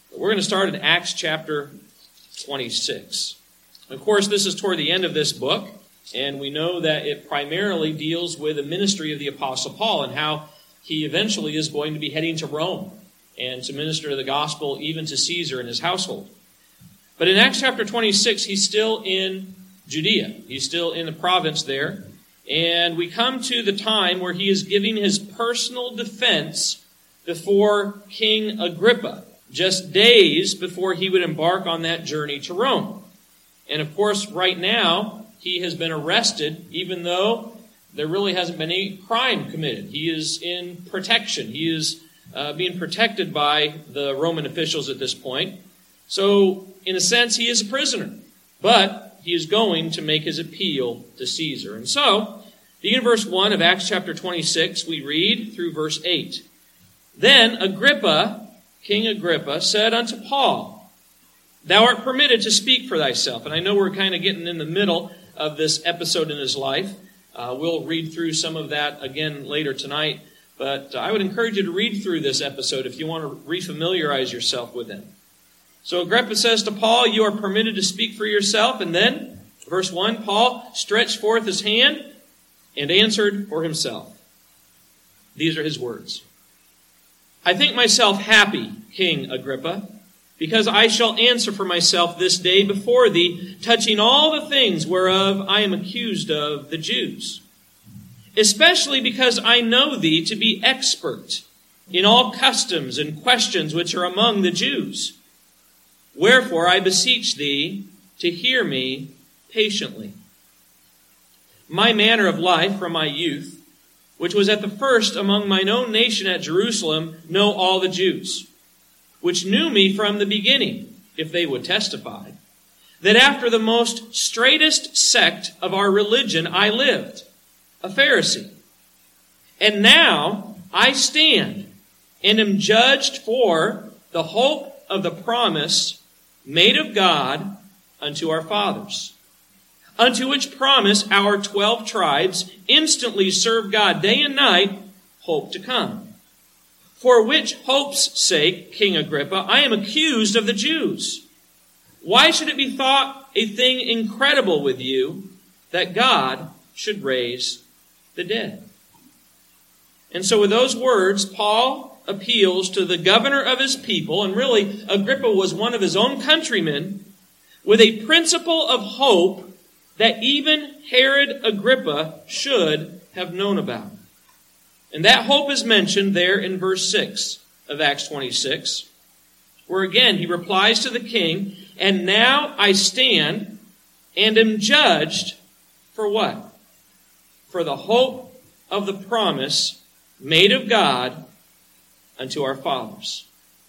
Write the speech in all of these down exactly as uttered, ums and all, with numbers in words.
But we're going to start in Acts chapter twenty-six. Of course, this is toward the end of this book, and we know that it primarily deals with the ministry of the Apostle Paul and how he eventually is going to be heading to Rome and to minister the gospel even to Caesar and his household. But in Acts chapter twenty-six, he's still in Judea. He's still in the province there. And we come to the time where he is giving his personal defense before King Agrippa, just days before he would embark on that journey to Rome. And of course, right now, he has been arrested, even though there really hasn't been any crime committed. He is in protection. He is uh, being protected by the Roman officials at this point. So, in a sense, he is a prisoner. But he is going to make his appeal to Caesar. And so, beginning in verse one of Acts chapter twenty-six, we read through verse eight. Then Agrippa, King Agrippa, said unto Paul, Thou art permitted to speak for thyself. And I know we're kind of getting in the middle of this episode in his life. Uh, we'll read through some of that again later tonight. But I would encourage you to read through this episode if you want to refamiliarize yourself with him. So Agrippa says to Paul, You are permitted to speak for yourself. And then, verse one, Paul stretched forth his hand and answered for himself. These are his words. I think myself happy, King Agrippa, because I shall answer for myself this day before thee, touching all the things whereof I am accused of the Jews. Especially because I know thee to be expert in all customs and questions which are among the Jews. Wherefore I beseech thee to hear me patiently. My manner of life from my youth, which was at the first among mine own nation at Jerusalem, know all the Jews, which knew me from the beginning, if they would testify, that after the most straightest sect of our religion I lived, a Pharisee. And now I stand and am judged for the hope of the promise made of God unto our fathers, unto which promise our twelve tribes instantly serve God day and night, hope to come. For which hope's sake, King Agrippa, I am accused of the Jews. Why should it be thought a thing incredible with you that God should raise the dead? And so with those words, Paul appeals to the governor of his people, and really Agrippa was one of his own countrymen, with a principle of hope that even Herod Agrippa should have known about. And that hope is mentioned there in verse six of Acts twenty-six, where again he replies to the king, And now I stand and am judged for what? For the hope of the promise made of God unto our fathers.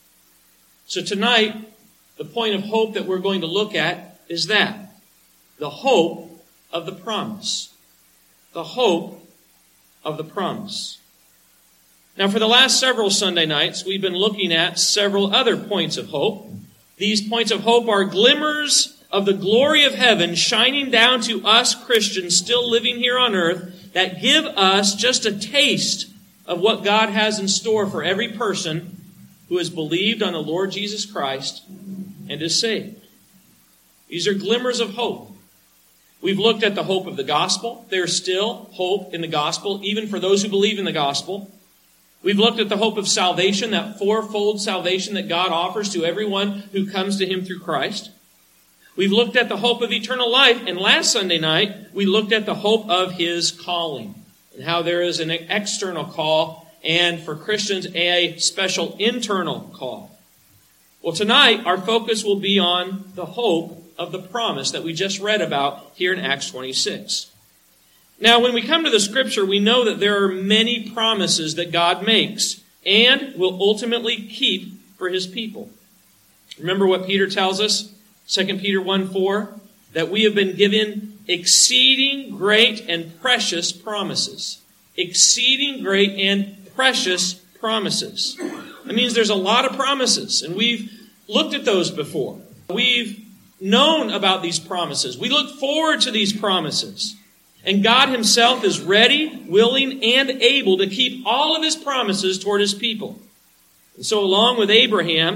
So tonight, the point of hope that we're going to look at is that. The hope of the promise. The hope of the promise. Now, for the last several Sunday nights, we've been looking at several other points of hope. These points of hope are glimmers of the glory of heaven shining down to us Christians still living here on earth that give us just a taste of what God has in store for every person who has believed on the Lord Jesus Christ and is saved. These are glimmers of hope. We've looked at the hope of the gospel. There's still hope in the gospel, even for those who believe in the gospel. We've looked at the hope of salvation, that fourfold salvation that God offers to everyone who comes to Him through Christ. We've looked at the hope of eternal life, and last Sunday night, we looked at the hope of His calling, and how there is an external call, and for Christians, a special internal call. Well, tonight, our focus will be on the hope of the promise that we just read about here in Acts twenty-six. Now, when we come to the Scripture, we know that there are many promises that God makes and will ultimately keep for His people. Remember what Peter tells us, Second Peter one four, that we have been given exceeding great and precious promises. Exceeding great and precious promises. That means there's a lot of promises, and we've looked at those before. We've known about these promises. We look forward to these promises. And God Himself is ready, willing, and able to keep all of His promises toward His people. And so along with Abraham,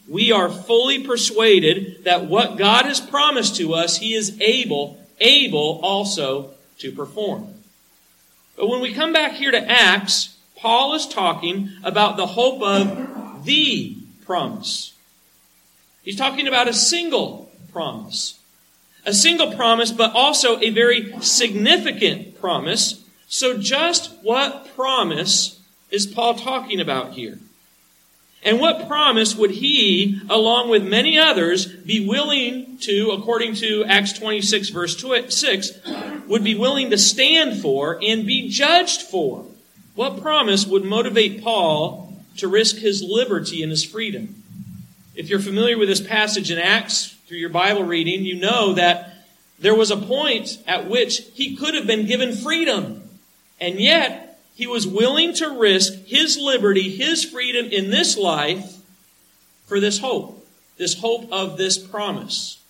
we are fully persuaded that what God has promised to us, He is able, able also to perform. But when we come back here to Acts, Paul is talking about the hope of the promise. He's talking about a single promise. A single promise, but also a very significant promise. So just what promise is Paul talking about here? And what promise would he, along with many others, be willing to, according to Acts twenty-six, verse six, would be willing to stand for and be judged for? What promise would motivate Paul to risk his liberty and his freedom? If you're familiar with this passage in Acts, through your Bible reading, you know that there was a point at which he could have been given freedom. And yet, he was willing to risk his liberty, his freedom in this life for this hope. This hope of this promise.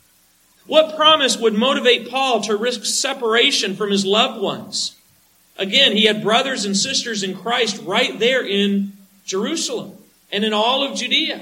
What promise would motivate Paul to risk separation from his loved ones? Again, he had brothers and sisters in Christ right there in Jerusalem and in all of Judea.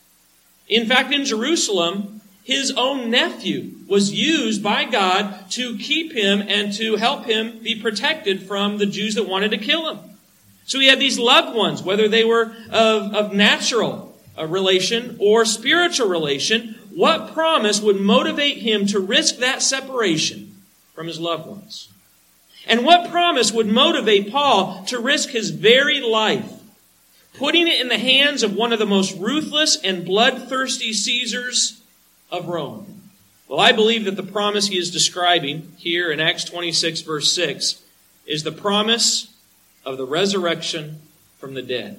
In fact, in Jerusalem, his own nephew was used by God to keep him and to help him be protected from the Jews that wanted to kill him. So he had these loved ones, whether they were of, of natural uh, relation or spiritual relation. What promise would motivate him to risk that separation from his loved ones? And what promise would motivate Paul to risk his very life, putting it in the hands of one of the most ruthless and bloodthirsty Caesars of Rome? Well, I believe that the promise he is describing here in Acts twenty-six, verse six, is the promise of the resurrection from the dead.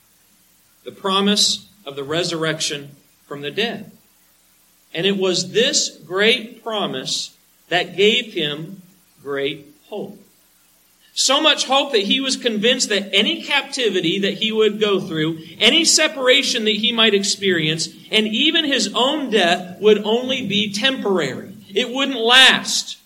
The promise of the resurrection from the dead. And it was this great promise that gave him great hope. So much hope that he was convinced that any captivity that he would go through, any separation that he might experience, and even his own death would only be temporary. It wouldn't last.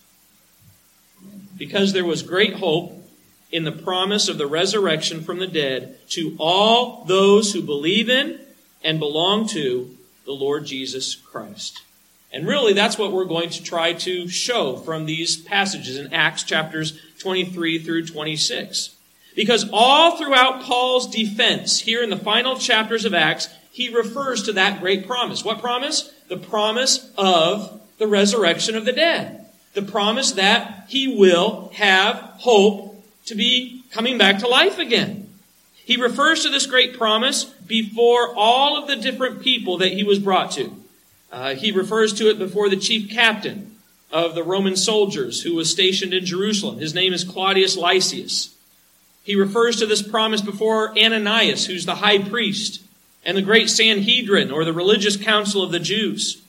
Because there was great hope in the promise of the resurrection from the dead to all those who believe in and belong to the Lord Jesus Christ. And really, that's what we're going to try to show from these passages in Acts chapters twenty-three through twenty-six. Because all throughout Paul's defense, here in the final chapters of Acts, he refers to that great promise. What promise? The promise of the resurrection of the dead. The promise that he will have hope to be coming back to life again. He refers to this great promise before all of the different people that he was brought to. Uh, he refers to it before the chief captain of the Roman soldiers who was stationed in Jerusalem. His name is Claudius Lysias. He refers to this promise before Ananias, who's the high priest, and the great Sanhedrin, or the religious council of the Jews.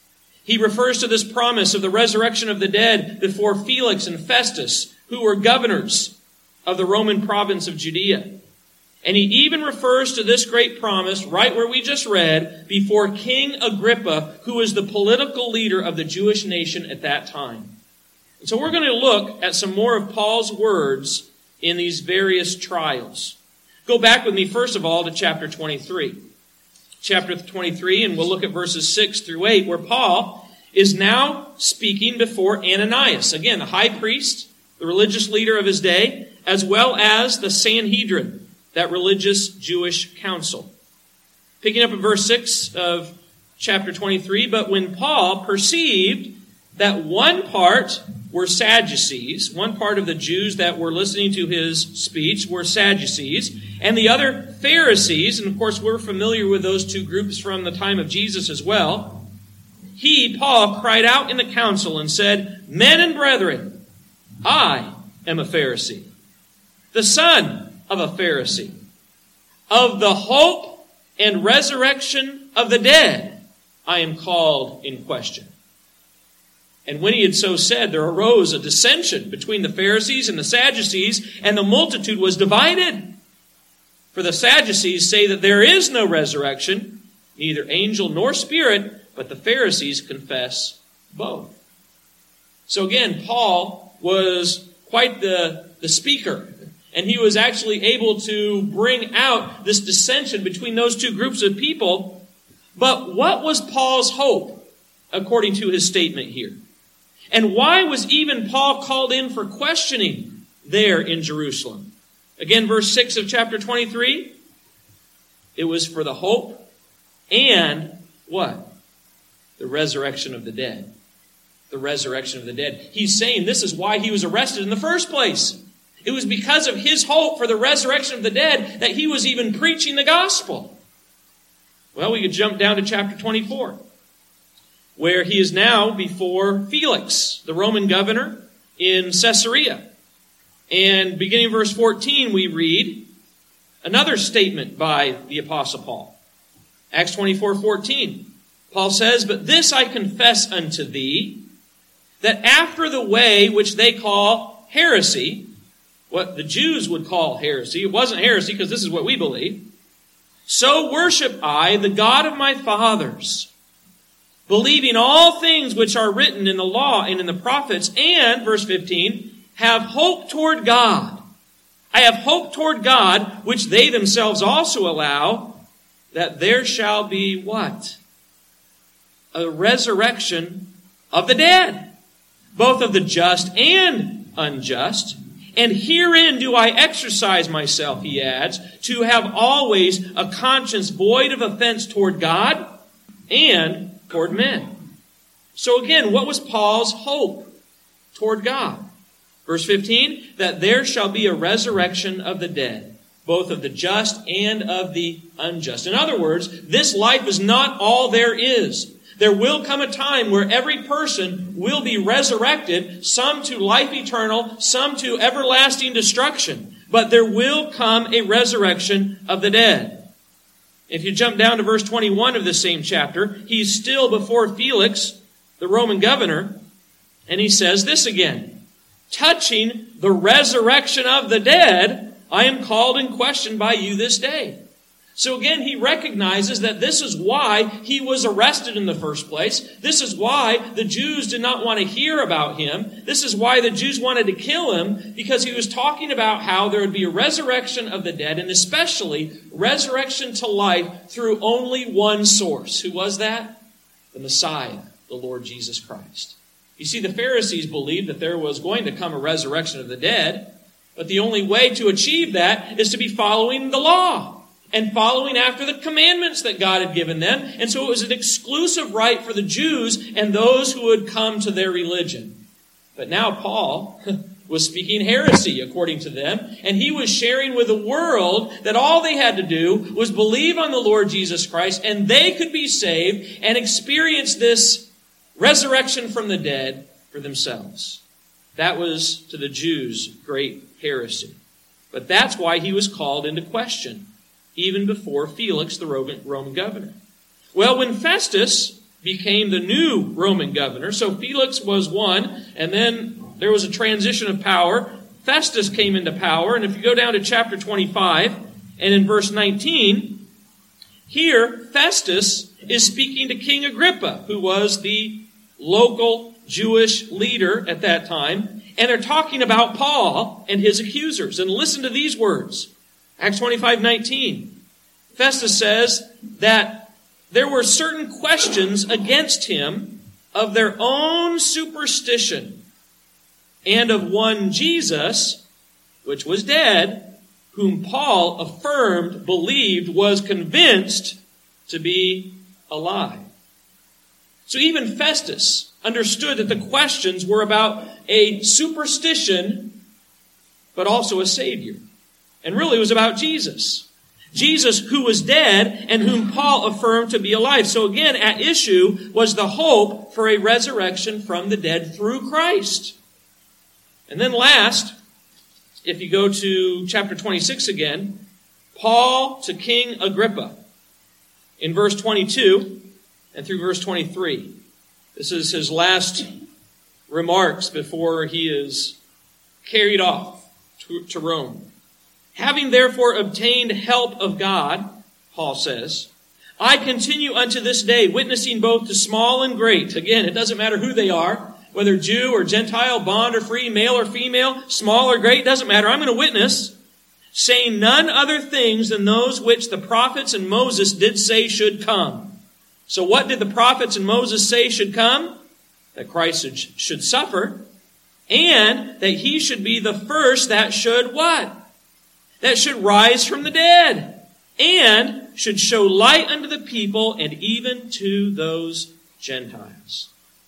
He refers to this promise of the resurrection of the dead before Felix and Festus, who were governors of the Roman province of Judea. And he even refers to this great promise, right where we just read, before King Agrippa, who was the political leader of the Jewish nation at that time. And so we're going to look at some more of Paul's words in these various trials. Go back with me, first of all, to chapter twenty-three. Chapter twenty-three, and we'll look at verses six through eight, where Paul is now speaking before Ananias. Again, the high priest, the religious leader of his day, as well as the Sanhedrin, that religious Jewish council. Picking up at verse six of chapter twenty-three, but when Paul perceived that one part were Sadducees, one part of the Jews that were listening to his speech were Sadducees, and the other Pharisees, and of course we're familiar with those two groups from the time of Jesus as well, he, Paul, cried out in the council and said, "Men and brethren, I am a Pharisee, the son of a Pharisee. Of the hope and resurrection of the dead, I am called in question." And when he had so said, there arose a dissension between the Pharisees and the Sadducees, and the multitude was divided. For the Sadducees say that there is no resurrection, neither angel nor spirit, but the Pharisees confess both. So again, Paul was quite the, the speaker. And he was actually able to bring out this dissension between those two groups of people. But what was Paul's hope, according to his statement here? And why was even Paul called in for questioning there in Jerusalem? Again, verse six of chapter twenty-three. It was for the hope and what? The resurrection of the dead. The resurrection of the dead. He's saying this is why he was arrested in the first place. It was because of his hope for the resurrection of the dead that he was even preaching the gospel. Well, we could jump down to chapter twenty-four, where he is now before Felix, the Roman governor in Caesarea. And beginning of verse fourteen, we read another statement by the Apostle Paul. Acts twenty-four fourteen. Paul says, "But this I confess unto thee, that after the way which they call heresy," what the Jews would call heresy, it wasn't heresy because this is what we believe, "so worship I the God of my fathers, believing all things which are written in the law and in the prophets, and," verse fifteen, "have hope toward God. I have hope toward God, which they themselves also allow, that there shall be," what? "A resurrection of the dead, both of the just and unjust. And herein do I exercise myself," he adds, "to have always a conscience void of offense toward God and toward men." So again, what was Paul's hope toward God? Verse fifteen, "that there shall be a resurrection of the dead, both of the just and of the unjust." In other words, this life is not all there is. There will come a time where every person will be resurrected, some to life eternal, some to everlasting destruction. But there will come a resurrection of the dead. If you jump down to verse twenty-one of this same chapter, he's still before Felix, the Roman governor, and he says this again, "Touching the resurrection of the dead, I am called in question by you this day." So again, he recognizes that this is why he was arrested in the first place. This is why the Jews did not want to hear about him. This is why the Jews wanted to kill him, because he was talking about how there would be a resurrection of the dead, and especially resurrection to life through only one source. Who was that? The Messiah, the Lord Jesus Christ. You see, the Pharisees believed that there was going to come a resurrection of the dead, but the only way to achieve that is to be following the law and following after the commandments that God had given them. And so it was an exclusive right for the Jews and those who would come to their religion. But now Paul was speaking heresy according to them, and he was sharing with the world that all they had to do was believe on the Lord Jesus Christ, and they could be saved and experience this resurrection from the dead for themselves. That was, to the Jews, great heresy. But that's why he was called into question, even before Felix, the Roman governor. Well, when Festus became the new Roman governor, so Felix was one, and then there was a transition of power. Festus came into power, and if you go down to chapter twenty-five, and in verse nineteen, here Festus is speaking to King Agrippa, who was the local Jewish leader at that time, and they're talking about Paul and his accusers. And listen to these words. Acts twenty-five nineteen. Festus says that there were certain questions against him of their own superstition, and of one Jesus, which was dead, whom Paul affirmed, believed, was convinced to be alive. So even Festus understood that the questions were about a superstition, but also a Savior. And really it was about Jesus. Jesus who was dead and whom Paul affirmed to be alive. So again, at issue was the hope for a resurrection from the dead through Christ. And then last, if you go to chapter twenty-six again, Paul to King Agrippa in verse twenty-two and through verse twenty-three. This is his last remarks before he is carried off to, to Rome. "Having therefore obtained help of God," Paul says, "I continue unto this day, witnessing both to small and great." Again, it doesn't matter who they are, whether Jew or Gentile, bond or free, male or female, small or great, doesn't matter. I'm going to witness, saying none other things than those which the prophets and Moses did say should come, So what did the prophets and Moses say should come? That Christ should suffer, and that he should be the first that should what? That should rise from the dead, and should show light unto the people and even to those Gentiles.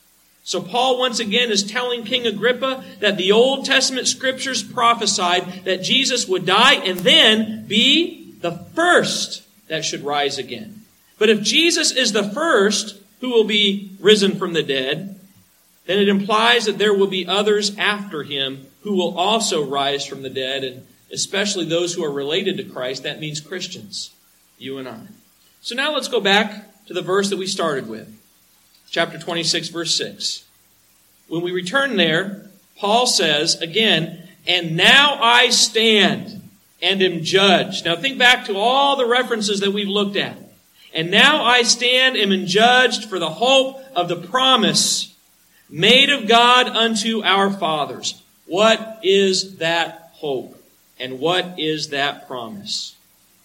So Paul once again is telling King Agrippa that the Old Testament scriptures prophesied that Jesus would die and then be the first that should rise again. But if Jesus is the first who will be risen from the dead, then it implies that there will be others after him who will also rise from the dead, and especially those who are related to Christ. That means Christians, you and I. So now let's go back to the verse that we started with. Chapter twenty-six, verse six. When we return there, Paul says again, and now I stand and am judged. Now think back to all the references that we've looked at. And now I stand and am judged for the hope of the promise made of God unto our fathers. What is that hope? And what is that promise?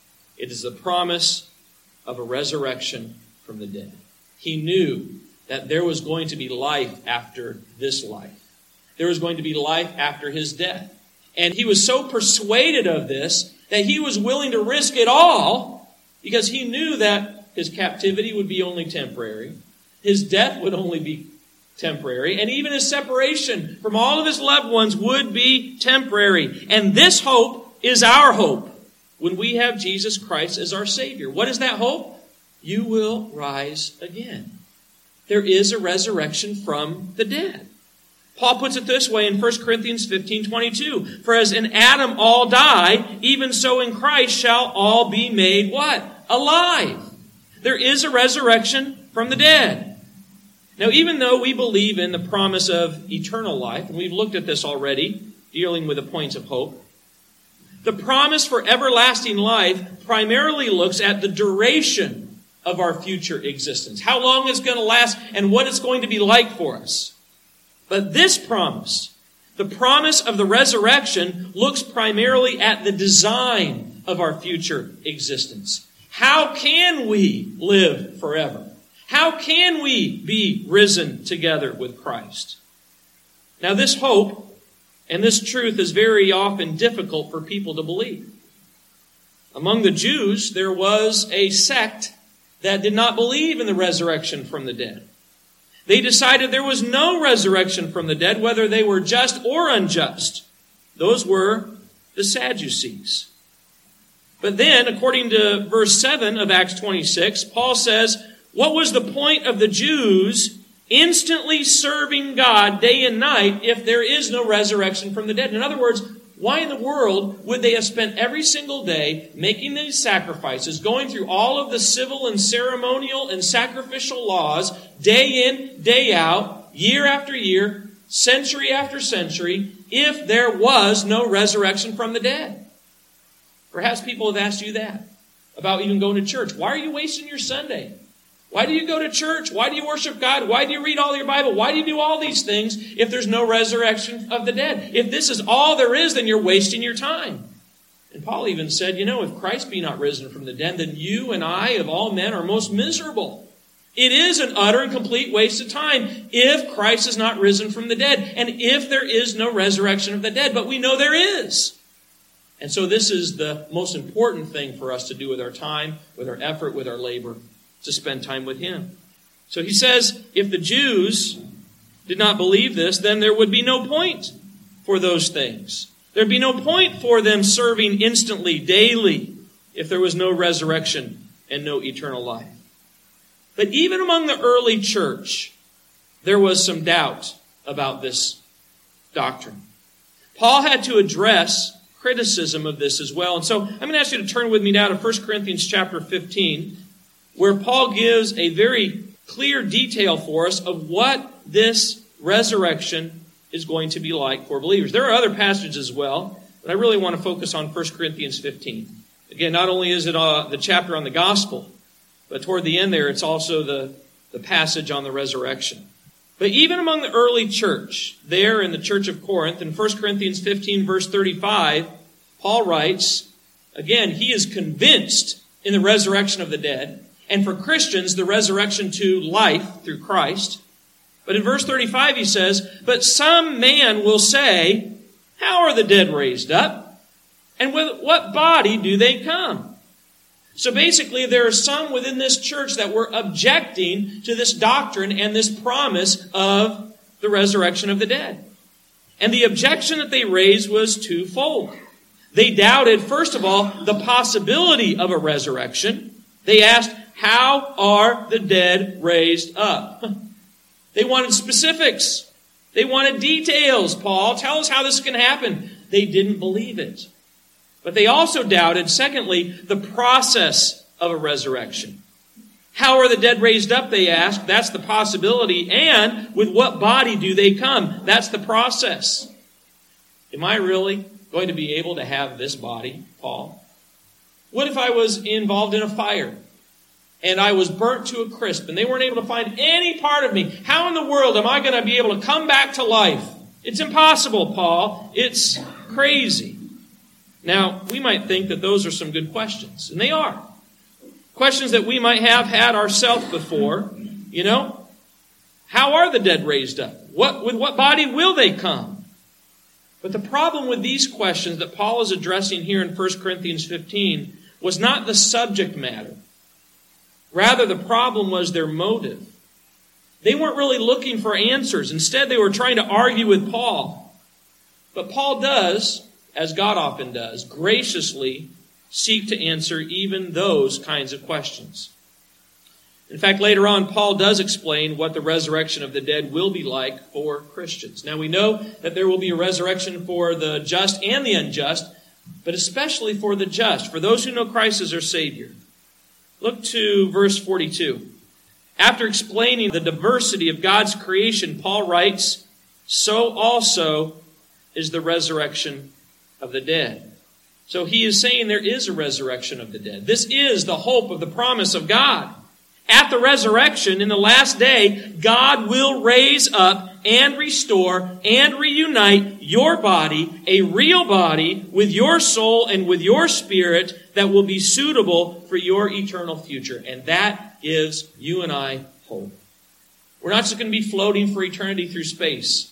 It is the promise of a resurrection from the dead. He knew that there was going to be life after this life. There was going to be life after his death. And he was so persuaded of this that he was willing to risk it all because he knew that his captivity would be only temporary. His death would only be temporary. And even his separation from all of his loved ones would be temporary. And this hope is our hope when we have Jesus Christ as our Savior. What is that hope? You will rise again. There is a resurrection from the dead. Paul puts it this way in First Corinthians fifteen twenty-two. For as in Adam all die, even so in Christ shall all be made what? Alive. There is a resurrection from the dead. Now, even though we believe in the promise of eternal life, and we've looked at this already, dealing with the points of hope, the promise for everlasting life primarily looks at the duration of our future existence. How long it's going to last and what it's going to be like for us. But this promise, the promise of the resurrection, looks primarily at the design of our future existence. How can we live forever? How can we be risen together with Christ? Now, this hope and this truth is very often difficult for people to believe. Among the Jews, there was a sect that did not believe in the resurrection from the dead. They decided there was no resurrection from the dead, whether they were just or unjust. Those were the Sadducees. But then, according to verse seven of Acts twenty-six, Paul says, what was the point of the Jews instantly serving God day and night if there is no resurrection from the dead? In other words, why in the world would they have spent every single day making these sacrifices, going through all of the civil and ceremonial and sacrificial laws, day in, day out, year after year, century after century, if there was no resurrection from the dead? Perhaps people have asked you that about even going to church. Why are you wasting your Sunday? Why do you go to church? Why do you worship God? Why do you read all your Bible? Why do you do all these things if there's no resurrection of the dead? If this is all there is, then you're wasting your time. And Paul even said, you know, if Christ be not risen from the dead, then you and I, of all men, are most miserable. It is an utter and complete waste of time if Christ is not risen from the dead and if there is no resurrection of the dead. But we know there is. And so this is the most important thing for us to do with our time, with our effort, with our labor, to spend time with Him. So he says, if the Jews did not believe this, then there would be no point for those things. There'd be no point for them serving instantly, daily, if there was no resurrection and no eternal life. But even among the early church, there was some doubt about this doctrine. Paul had to address criticism of this as well. And so I'm going to ask you to turn with me now to First Corinthians chapter fifteen, where Paul gives a very clear detail for us of what this resurrection is going to be like for believers. There are other passages as well, but I really want to focus on First Corinthians fifteen. Again, not only is it uh, the chapter on the gospel, but toward the end there, it's also the, the passage on the resurrection. But even among the early church, there in the church of Corinth, in First Corinthians fifteen, verse thirty-five, Paul writes, again, he is convinced in the resurrection of the dead, and for Christians, the resurrection to life through Christ. But in verse thirty-five he says, "But some man will say, how are the dead raised up? And with what body do they come?" So basically, there are some within this church that were objecting to this doctrine and this promise of the resurrection of the dead. And the objection that they raised was twofold. They doubted, first of all, the possibility of a resurrection. They asked, how are the dead raised up? They wanted specifics. They wanted details. Paul, tell us how this can happen. They didn't believe it. But they also doubted, secondly, the process of a resurrection. How are the dead raised up, they asked. That's the possibility. And with what body do they come? That's the process. Am I really going to be able to have this body, Paul? What if I was involved in a fire and I was burnt to a crisp and they weren't able to find any part of me? How in the world am I going to be able to come back to life? It's impossible, Paul. It's crazy. Now, we might think that those are some good questions, and they are. Questions that we might have had ourselves before. You know, how are the dead raised up? What, with what body will they come? But the problem with these questions that Paul is addressing here in First Corinthians fifteen was not the subject matter. Rather, the problem was their motive. They weren't really looking for answers. Instead, they were trying to argue with Paul. But Paul does, as God often does, graciously seek to answer even those kinds of questions. In fact, later on, Paul does explain what the resurrection of the dead will be like for Christians. Now, we know that there will be a resurrection for the just and the unjust, but especially for the just, for those who know Christ as their Savior. Look to verse forty-two. After explaining the diversity of God's creation, Paul writes, "So also is the resurrection of the dead." So he is saying there is a resurrection of the dead. This is the hope of the promise of God. At the resurrection, in the last day, God will raise up and restore and reunite your body, a real body, with your soul and with your spirit that will be suitable for your eternal future. And that gives you and I hope. We're not just going to be floating for eternity through space.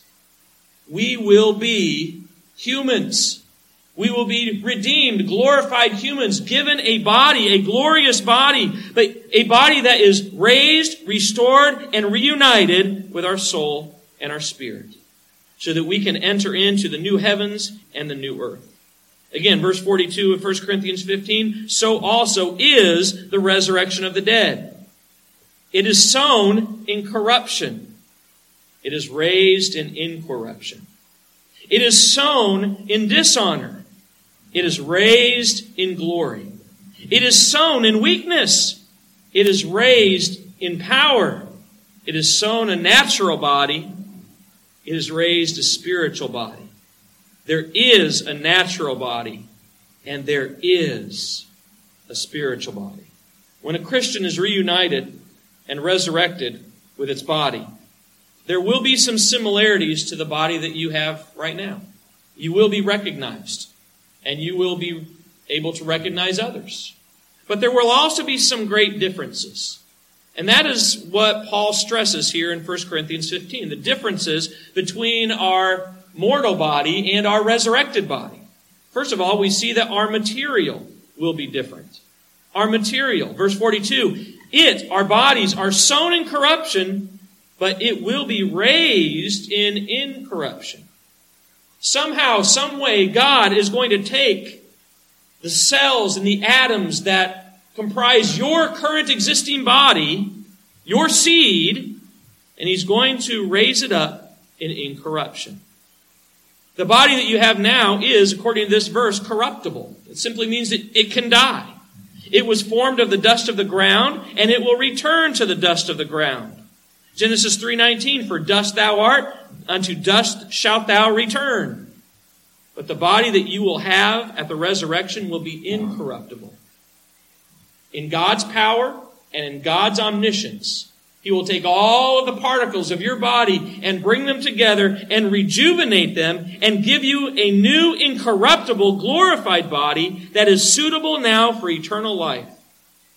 We will be humans. We will be redeemed, glorified humans, given a body, a glorious body, but a body that is raised, restored, and reunited with our soul and our spirit, so that we can enter into the new heavens and the new earth. Again, verse forty-two of First Corinthians fifteen, "So also is the resurrection of the dead. It is sown in corruption. It is raised in incorruption. It is sown in dishonor. It is raised in glory. It is sown in weakness. It is raised in power. It is sown a natural body. It is raised a spiritual body." There is a natural body, and there is a spiritual body. When a Christian is reunited and resurrected with its body, there will be some similarities to the body that you have right now. You will be recognized, and you will be able to recognize others. But there will also be some great differences. And that is what Paul stresses here in First Corinthians fifteen, the differences between our mortal body and our resurrected body. First of all, we see that our material will be different. Our material, verse forty-two, it, our bodies, are sown in corruption, but it will be raised in incorruption. Somehow, some way, God is going to take the cells and the atoms that comprise your current existing body, your seed, and He's going to raise it up in incorruption. The body that you have now is, according to this verse, corruptible. It simply means that it can die. It was formed of the dust of the ground, and it will return to the dust of the ground. Genesis three nineteen, "For dust thou art, unto dust shalt thou return." But the body that you will have at the resurrection will be incorruptible. In God's power and in God's omniscience, He will take all of the particles of your body and bring them together and rejuvenate them and give you a new, incorruptible, glorified body that is suitable now for eternal life.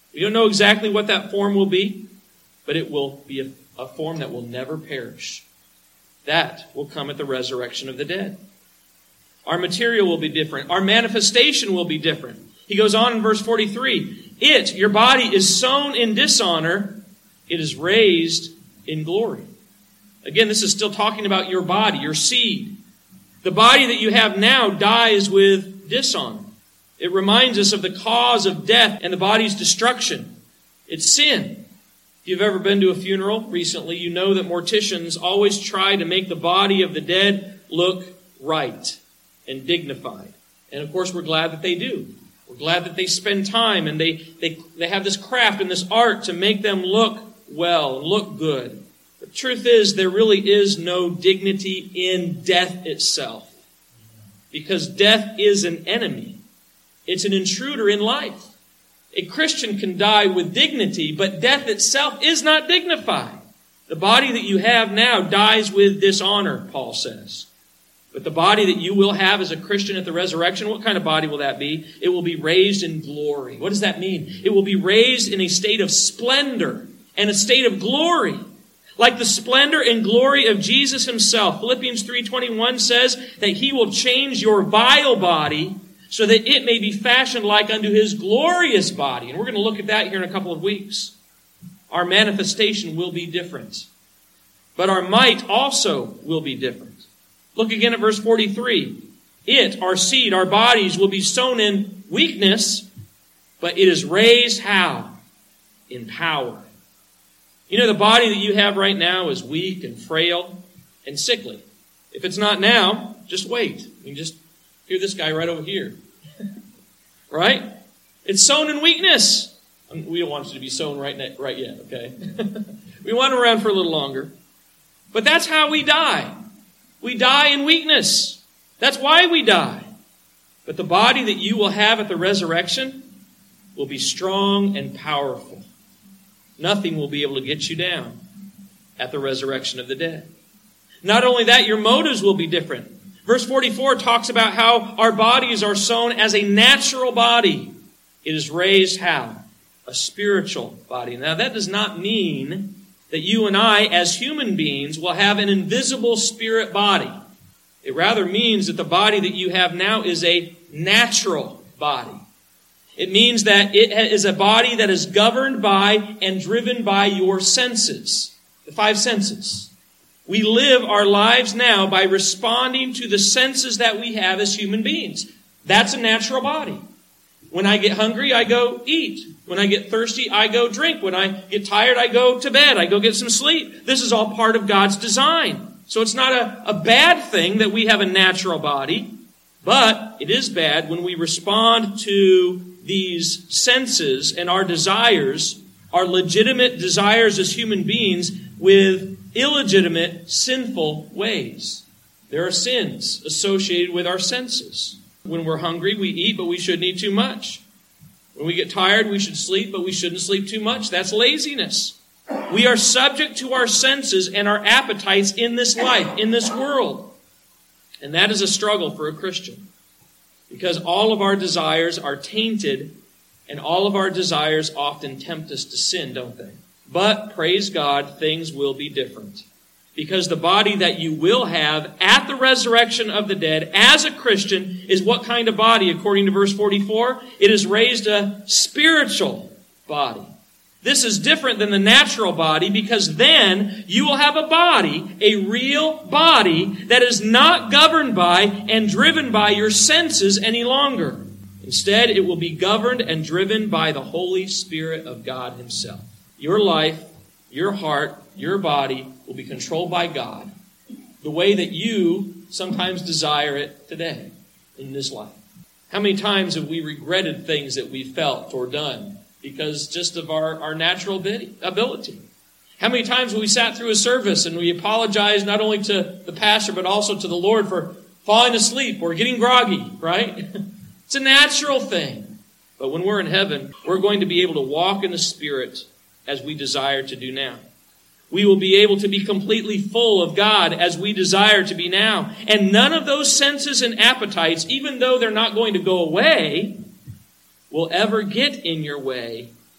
We don't know exactly what that form will be, but it will be a, a form that will never perish. That will come at the resurrection of the dead. Our material will be different. Our manifestation will be different. He goes on in verse forty-three. It, your body, is sown in dishonor. It is raised in glory. Again, this is still talking about your body, your seed. The body that you have now dies with dishonor. It reminds us of the cause of death and the body's destruction. It's sin. If you've ever been to a funeral recently, you know that morticians always try to make the body of the dead look right and dignified. And of course, we're glad that they do. We're glad that they spend time and they, they, they have this craft and this art to make them look well and look good. The truth is, there really is no dignity in death itself. Because death is an enemy. It's an intruder in life. A Christian can die with dignity, but death itself is not dignified. The body that you have now dies with dishonor, Paul says. But the body that you will have as a Christian at the resurrection, what kind of body will that be? It will be raised in glory. What does that mean? It will be raised in a state of splendor and a state of glory, like the splendor and glory of Jesus himself. Philippians three twenty-one says that he will change your vile body so that it may be fashioned like unto his glorious body. And we're going to look at that here in a couple of weeks. Our manifestation will be different. But our might also will be different. Look again at verse forty-three. It, our seed, our bodies, will be sown in weakness, but it is raised how? In power. You know, the body that you have right now is weak and frail and sickly. If it's not now, just wait. You can just hear this guy right over here. Right? It's sown in weakness. We don't want it to be sown right, ne- right yet, okay? We want it around for a little longer. But that's how we die. We die in weakness. That's why we die. But the body that you will have at the resurrection will be strong and powerful. Nothing will be able to get you down at the resurrection of the dead. Not only that, your motives will be different. Verse forty-four talks about how our bodies are sown as a natural body. It is raised how? A spiritual body. Now that does not mean that you and I, as human beings, will have an invisible spirit body. It rather means that the body that you have now is a natural body. It means that it is a body that is governed by and driven by your senses. The five senses. We live our lives now by responding to the senses that we have as human beings. That's a natural body. When I get hungry, I go eat. When I get thirsty, I go drink. When I get tired, I go to bed. I go get some sleep. This is all part of God's design. So it's not a, a bad thing that we have a natural body, but it is bad when we respond to these senses and our desires, our legitimate desires as human beings, with illegitimate, sinful ways. There are sins associated with our senses. When we're hungry, we eat, but we shouldn't eat too much. When we get tired, we should sleep, but we shouldn't sleep too much. That's laziness. We are subject to our senses and our appetites in this life, in this world. And that is a struggle for a Christian. Because all of our desires are tainted, and all of our desires often tempt us to sin, don't they? But, praise God, things will be different. Because the body that you will have at the resurrection of the dead as a Christian is what kind of body, according to verse forty-four? It is raised a spiritual body. This is different than the natural body because then you will have a body, a real body, that is not governed by and driven by your senses any longer. Instead, it will be governed and driven by the Holy Spirit of God Himself. Your life, your heart, your body will be controlled by God the way that you sometimes desire it today in this life. How many times have we regretted things that we felt or done because just of our, our natural ability? How many times have we sat through a service and we apologized not only to the pastor but also to the Lord for falling asleep or getting groggy, right? It's a natural thing. But when we're in heaven, we're going to be able to walk in the Spirit as we desire to do now. We will be able to be completely full of God as we desire to be now. And none of those senses and appetites, even though they're not going to go away, will ever get in your way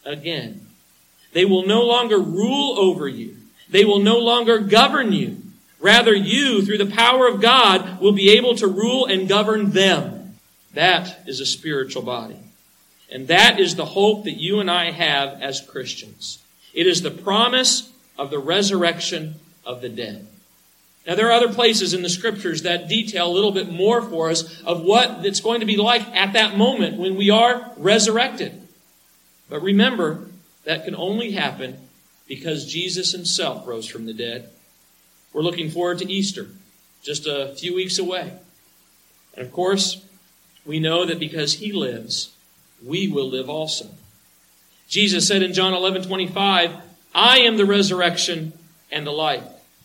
again. They will no longer rule over you. They will no longer govern you. Rather, you, through the power of God, will be able to rule and govern them. That is a spiritual body. And that is the hope that you and I have as Christians. It is the promise of the resurrection of the dead. Now, there are other places in the Scriptures that detail a little bit more for us of what it's going to be like at that moment when we are resurrected. But remember, that can only happen because Jesus himself rose from the dead. We're looking forward to Easter, just a few weeks away. And of course, we know that because he lives, we will live also. Jesus said in John eleven twenty-five, I am the resurrection and the life.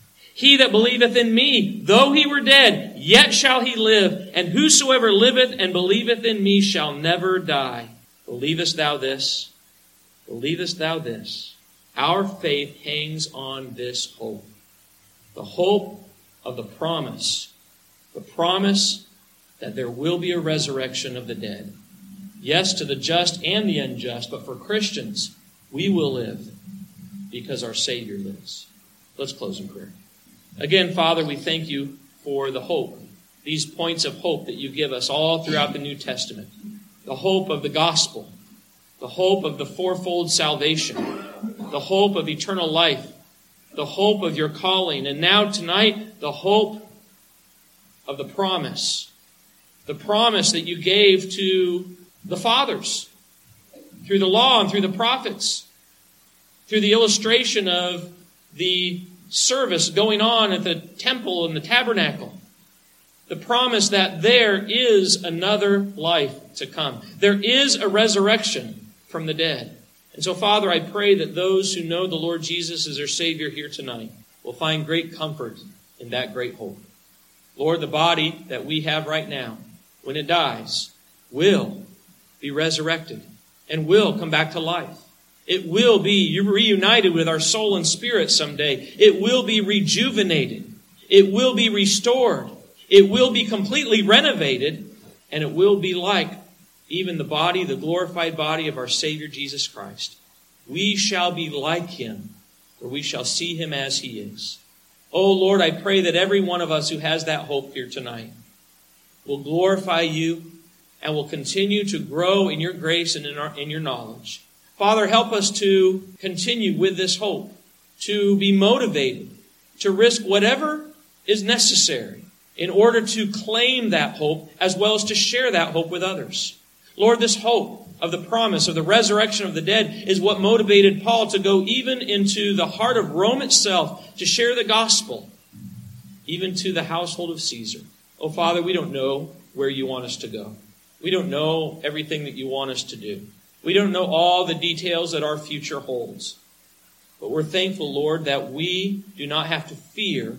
He that believeth in me, though he were dead, yet shall he live. And whosoever liveth and believeth in me shall never die. Believest thou this? Believest thou this? Our faith hangs on this hope. The hope of the promise. The promise that there will be a resurrection of the dead. Yes, to the just and the unjust, but for Christians, we will live because our Savior lives. Let's close in prayer. Again, Father, we thank you for the hope, these points of hope that you give us all throughout the New Testament. The hope of the gospel, the hope of the fourfold salvation, the hope of eternal life, the hope of your calling, and now tonight, the hope of the promise. The promise that you gave to the fathers through the law and through the prophets, through the illustration of the service going on at the temple and the tabernacle. The promise that there is another life to come. There is a resurrection from the dead. And so, Father, I pray that those who know the Lord Jesus as their Savior here tonight will find great comfort in that great hope. Lord, the body that we have right now, when it dies, will be resurrected and will come back to life. It will be reunited with our soul and spirit someday. It will be rejuvenated. It will be restored. It will be completely renovated. And it will be like even the body, the glorified body of our Savior Jesus Christ. We shall be like him, for we shall see him as he is. Oh Lord, I pray that every one of us who has that hope here tonight will glorify you and will continue to grow in your grace and in, our, in your knowledge. Father, help us to continue with this hope, to be motivated, to risk whatever is necessary in order to claim that hope as well as to share that hope with others. Lord, this hope of the promise of the resurrection of the dead is what motivated Paul to go even into the heart of Rome itself to share the gospel, even to the household of Caesar. Oh, Father, we don't know where you want us to go. We don't know everything that you want us to do. We don't know all the details that our future holds. But we're thankful, Lord, that we do not have to fear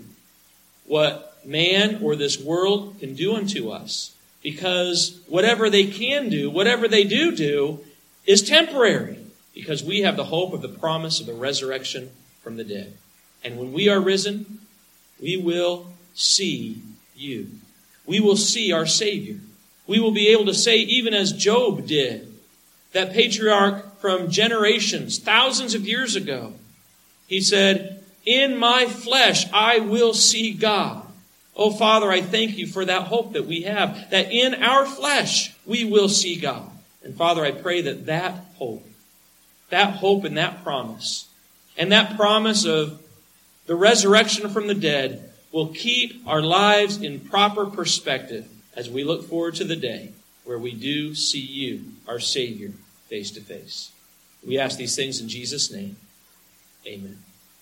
what man or this world can do unto us. Because whatever they can do, whatever they do do, is temporary. Because we have the hope of the promise of the resurrection from the dead. And when we are risen, we will see you. We will see our Savior. We will be able to say, even as Job did, that patriarch from generations, thousands of years ago, he said, in my flesh I will see God. Oh, Father, I thank you for that hope that we have, that in our flesh we will see God. And Father, I pray that that hope, that hope and that promise, and that promise of the resurrection from the dead will keep our lives in proper perspective as we look forward to the day where we do see you, our Savior, face to face. We ask these things in Jesus' name. Amen.